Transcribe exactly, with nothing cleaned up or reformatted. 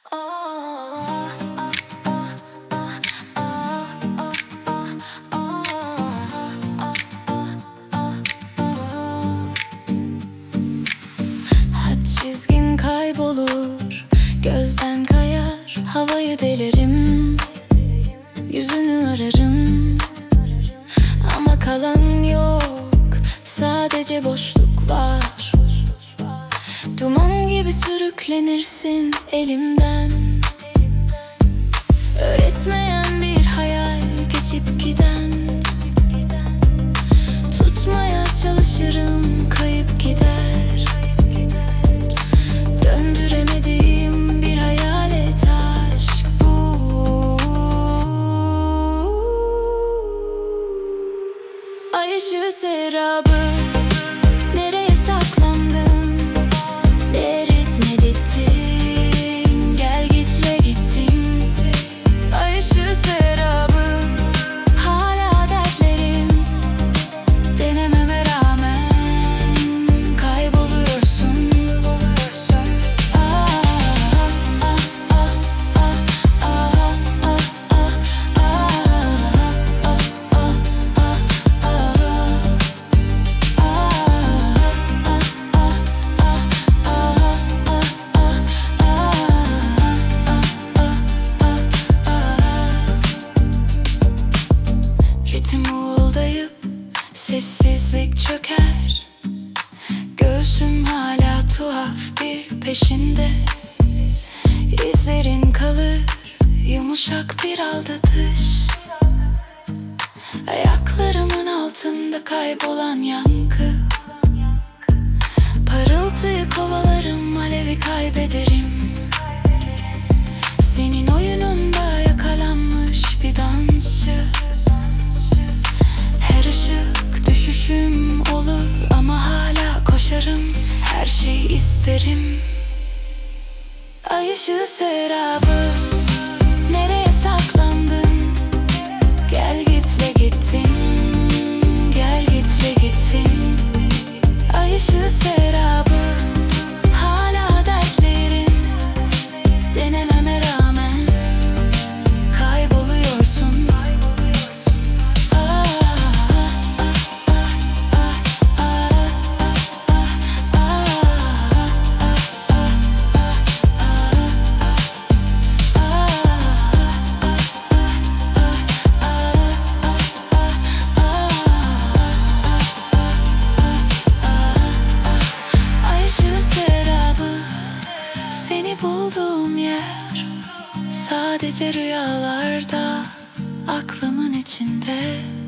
Hat çizgin kaybolur, gözden kayar, havayı delerim, yüzünü ararım. Ama kalan yok, sadece boşluk var. Duman gibi sürüklenirsin elimden. Öğretmeyen bir hayal geçip giden. Tutmaya çalışırım, kayıp gider. Döndüremediğim bir hayalet aşk bu. Ay ışığı serabı, nereye saklandın? Eritme gittin, gel gitle gittin. Ay ışığı serabı, hala dertlerim. Denememe rağmen kayboluyorsun. Ah ah ah ah ah ah ah ah ah Ritim uğuldayıp sessizlik çöker. Göğsüm hala tuhaf bir peşinde. İzlerin kalır, yumuşak bir aldatış. Ayaklarımın altında kaybolan yankı. Parıltıyı kovalarım, alevi kaybederim. Senin oyununda yakalanmış bir dansçı. Her ışık düşüşüm olur ama hala koşarım, her şeyi isterim. Ay ışığı serabı, nereye saklandın? Gel gitle gittin, gel gitle gittin. Ay ışığı serabı, hala dertlerin. Denememe rağmen kayboluyorsun. Seni bulduğum yer sadece rüyalarda, aklımın içinde.